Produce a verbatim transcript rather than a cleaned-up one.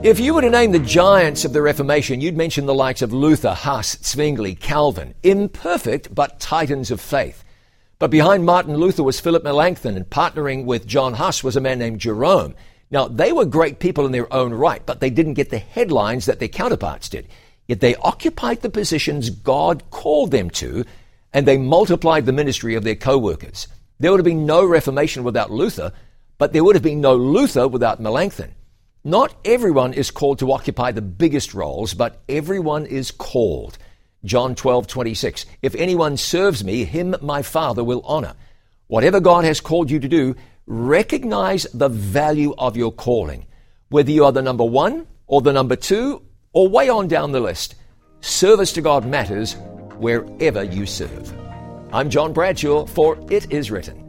If you were to name the giants of the Reformation, you'd mention the likes of Luther, Huss, Zwingli, Calvin. Imperfect, but titans of faith. But behind Martin Luther was Philip Melanchthon, and partnering with John Huss was a man named Jerome. Now, they were great people in their own right, but they didn't get the headlines that their counterparts did. Yet they occupied the positions God called them to, and they multiplied the ministry of their co-workers. There would have been no Reformation without Luther, but there would have been no Luther without Melanchthon. Not everyone is called to occupy the biggest roles, but everyone is called. John twelve twenty-six, if anyone serves me, him my Father will honor. Whatever God has called you to do, recognize the value of your calling. Whether you are the number one or the number two or way on down the list, service to God matters wherever you serve. I'm John Bradshaw for It Is Written.